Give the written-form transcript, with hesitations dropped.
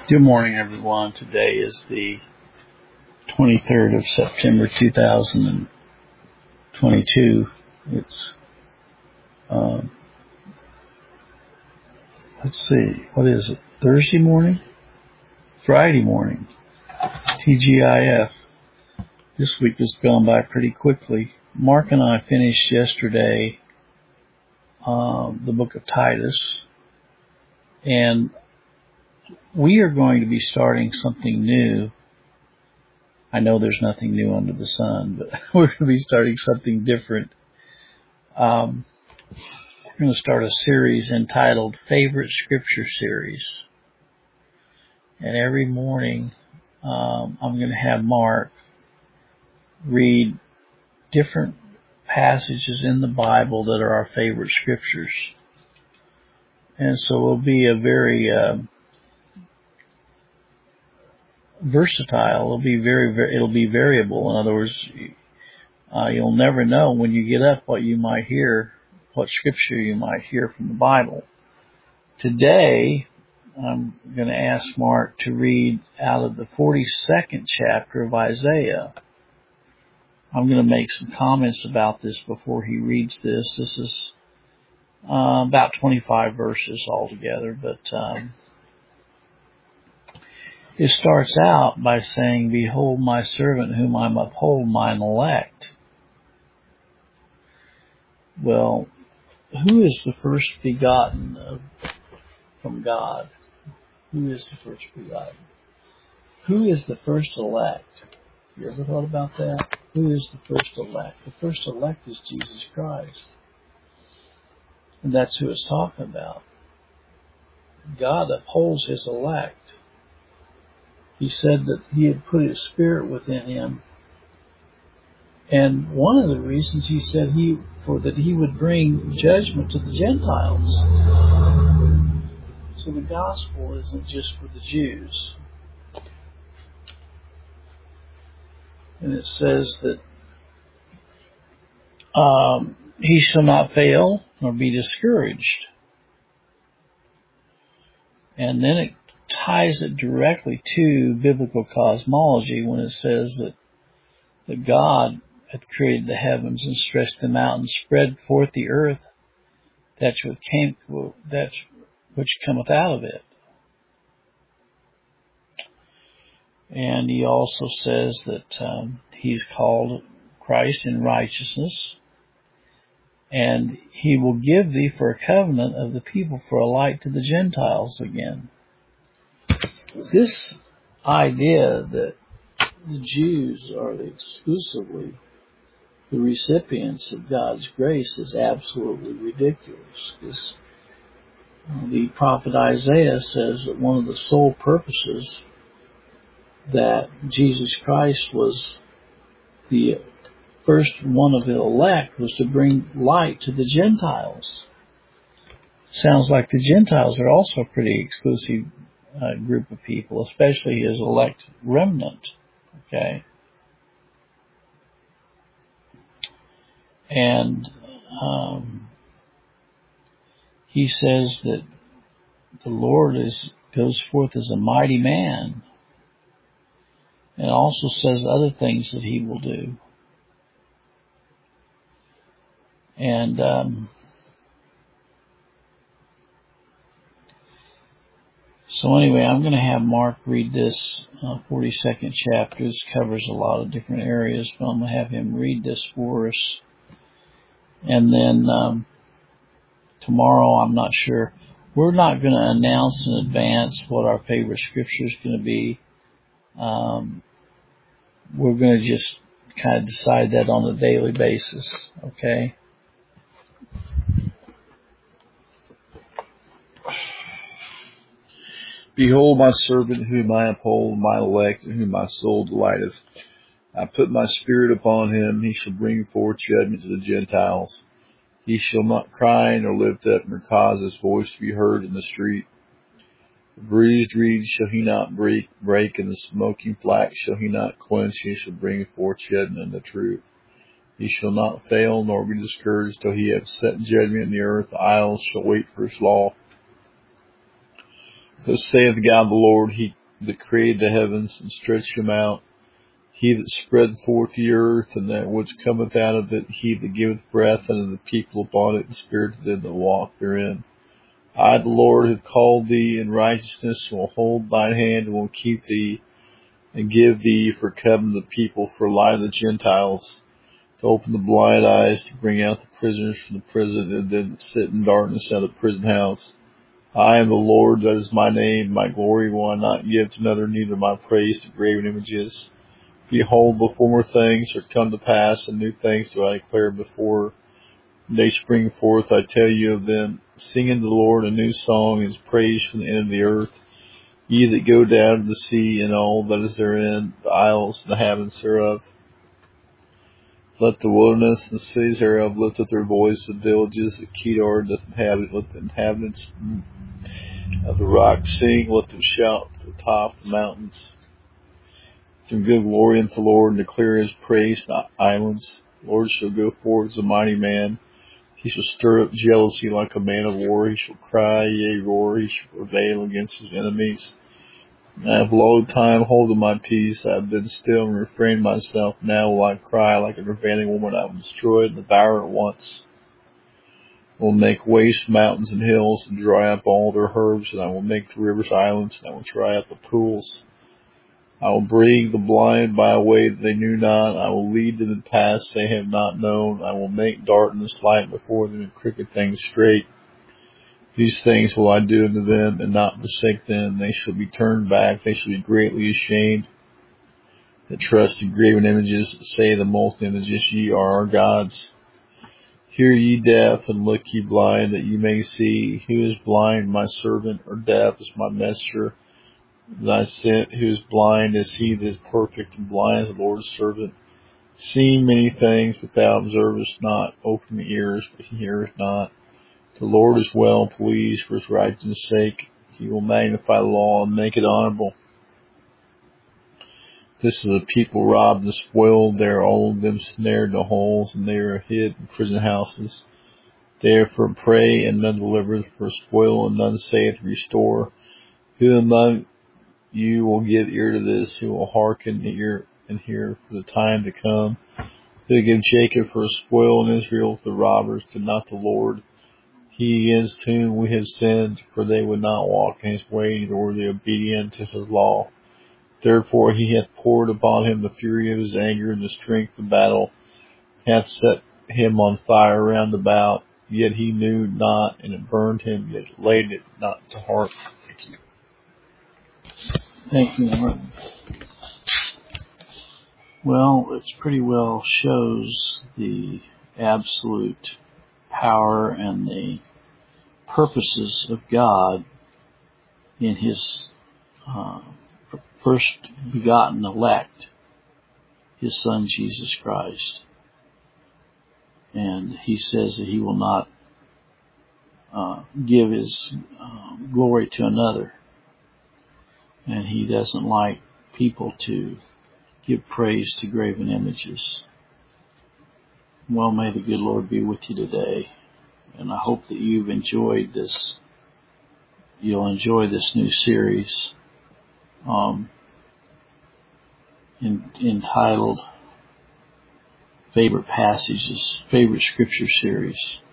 Good morning, everyone. Today is the 23rd of September, 2022. It's, let's see, what is it? Thursday morning? Friday morning. TGIF. This week has gone by pretty quickly. Mark and I finished yesterday the book of Titus, and we are going to be starting something new. I know there's nothing new under the sun, but we're going to be starting something different. We're going to start a series entitled Favorite Scripture Series. And every morning, I'm going to have Mark read different passages in the Bible that are our favorite scriptures. And so it'll be a very versatile. It'll be variable. In other words, you'll never know when you get up what scripture you might hear from the Bible. Today, I'm going to ask Mark to read out of the 42nd chapter of Isaiah. I'm going to make some comments about this before he reads this. This is about 25 verses altogether, but it starts out by saying, "Behold my servant whom I uphold, mine elect." Well, who is the first begotten from God? Who is the first begotten? Who is the first elect? You ever thought about that? Who is the first elect? The first elect is Jesus Christ. And that's who it's talking about. God upholds his elect. He said that he had put his spirit within him. And one of the reasons he said that he would bring judgment to the Gentiles. So the gospel isn't just for the Jews. And it says that he shall not fail nor be discouraged. And then it ties it directly to biblical cosmology when it says that God hath created the heavens and stretched them out and spread forth the earth, that's which cometh out of it. And he also says that he's called Christ in righteousness, and he will give thee for a covenant of the people for a light to the Gentiles again. This idea that the Jews are exclusively the recipients of God's grace is absolutely ridiculous. Because the prophet Isaiah says that one of the sole purposes that Jesus Christ was the first one of the elect was to bring light to the Gentiles. Sounds like the Gentiles are also a pretty exclusive group of people, especially his elect remnant. Okay? And he says that the Lord goes forth as a mighty man, and also says other things that he will do. And so anyway, I'm going to have Mark read this 42nd chapter. This covers a lot of different areas, but I'm going to have him read this for us. And then tomorrow, I'm not sure. We're not going to announce in advance what our favorite scripture is going to be. We're going to just kind of decide that on a daily basis, okay? Behold my servant whom I uphold, my elect, in whom my soul delighteth. I put my spirit upon him, he shall bring forth judgment to the Gentiles. He shall not cry nor lift up, nor cause his voice to be heard in the street. The bruised reed shall he not break, and the smoking flax shall he not quench. He shall bring forth judgment and the truth. He shall not fail nor be discouraged till he have set judgment in the earth. The isles shall wait for his law. Thus saith God the Lord, he that created the heavens and stretched them out, he that spread forth the earth, and that which cometh out of it, he that giveth breath unto the people upon it, and spirit to them that walk therein. I, the Lord, have called thee in righteousness, will hold thine hand, and will keep thee, and give thee for covenant the people, for light of the Gentiles, to open the blind eyes, to bring out the prisoners from the prison, and them that sit in darkness out of the prison house. I am the Lord, that is my name. My glory will I not give to another, neither my praise to graven images. Behold, the former things are come to pass, and new things do I declare before they spring forth. I tell you of them. Sing unto the Lord a new song, his praise from the end of the earth. Ye that go down to the sea, and all that is therein, the isles and the inhabitants thereof. Let the wilderness and the cities thereof lift up their voice, the villages that Kedar doth inhabit, let the inhabitants of the rock sing, let them shout to the top of the mountains. Let them give glory unto the Lord, and declare his praise in the islands. The Lord shall go forth as a mighty man. He shall stir up jealousy like a man of war. He shall cry, yea, roar. He shall prevail against his enemies. I have long time holden my peace. I have been still and refrained myself. Now will I cry like a prevailing woman. I will destroy and devour at once. I will make waste mountains and hills, and dry up all their herbs, and I will make the rivers islands, and I will dry up the pools. I will bring the blind by a way that they knew not. I will lead them in paths they have not known. I will make darkness light before them, and crooked things straight. These things will I do unto them, and not forsake them. They shall be turned back. They shall be greatly ashamed that trust in graven images, that say the molten images, ye are our gods. Hear ye deaf, and look ye blind, that ye may see. Who is blind? My servant, or deaf is my messenger that I sent. Who is blind is he that is perfect, and blind is the Lord's servant. Seeing many things, but thou observest not. Open the ears, but he heareth not. The Lord is well pleased for his righteousness' sake. He will magnify the law and make it honorable. This is a people robbed and spoiled. They are all of them snared to holes, and they are hid in prison houses. They are for prey, and none delivereth, for spoil, and none saith restore. Who among you will give ear to this? Who will hearken ear and hear for the time to come? Who will give Jacob for a spoil, and Israel to the robbers, to not the Lord? He against whom we have sinned, for they would not walk in his way, nor were they obedient to his law. Therefore he hath poured upon him the fury of his anger, and the strength of battle hath set him on fire round about. Yet he knew not, and it burned him, yet laid it not to heart. Thank you. Thank you, Martin. Well, it pretty well shows the absolute power and the purposes of God in his first begotten elect, his Son Jesus Christ. And he says that he will not give his glory to another. And he doesn't like people to give praise to graven images. Well, may the good Lord be with you today. And I hope that you've enjoyed this. You'll enjoy this new series entitled Favorite Passages, Favorite Scripture Series.